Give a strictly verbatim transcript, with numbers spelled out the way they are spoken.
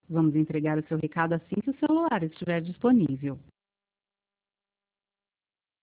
Vamos entregar o seu recado assim que o celular estiver disponível.